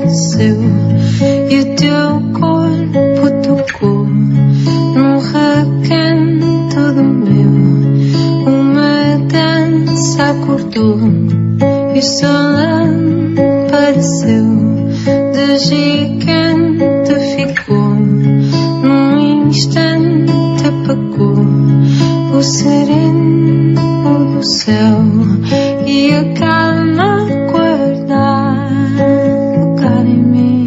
apareceu e o teu corpo tocou num recanto do meu. Uma dança acordou e o sol apareceu. De gigante ficou, num instante apagou o sereno do céu e a calma guardar lugar em mim.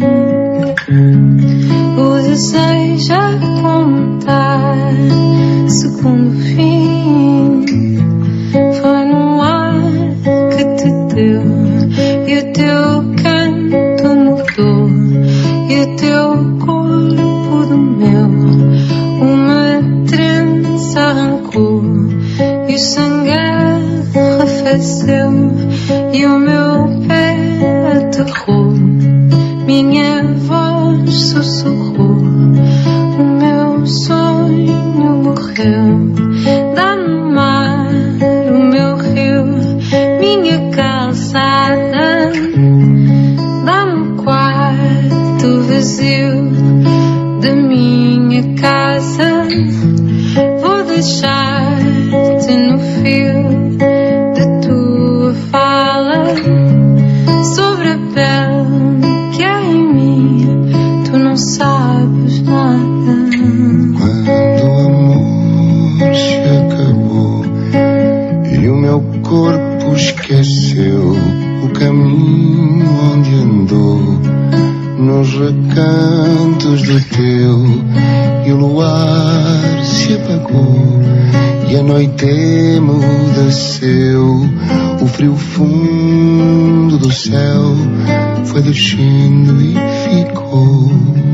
O desejo a contar segundo o fim foi no ar que te deu e o teu canto mudou e o teu corpo do meu. Uma trança arrancou e o sangue arrefeceu e o meu pé aterrou. Minha voz sussurrou, o meu sonho morreu. Dá-me mar, o meu rio, minha calçada. Dá-me quarto vazio da minha casa. Vou deixar-te no fio da tua fala sobre a pele que há em mim. Tu não sabes nada. Quando o amor se acabou e o meu corpo esqueceu o caminho onde andou, nos recantos do teu, e o luar se apagou e a noite emudeceu. O frio fundo do céu foi descendo e ficou.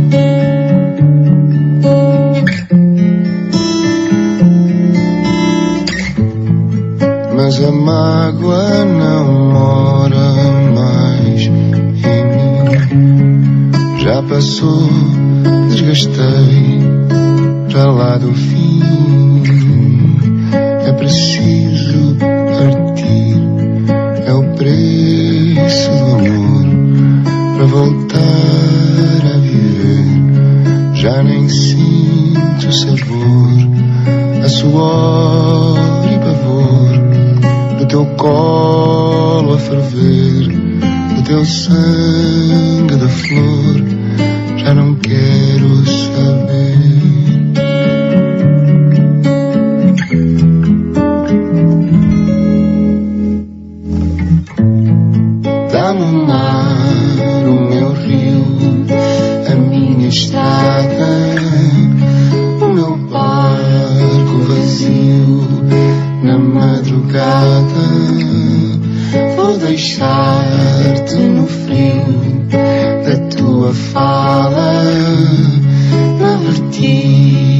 Mas a mágoa não mora mais em mim. Já passou, desgastei para lá do fim. É preciso partir, é o preço do amor para voltar a viver. Já nem sinto sabor, a suor e pavor do teu colo a ferver, do teu sangue de flor. Já não quero saber. Dá-me o mar, o meu rio, a minha estrada, o meu barco vazio na madrugada. Vou deixar-te no frio da tua fala, na vertigem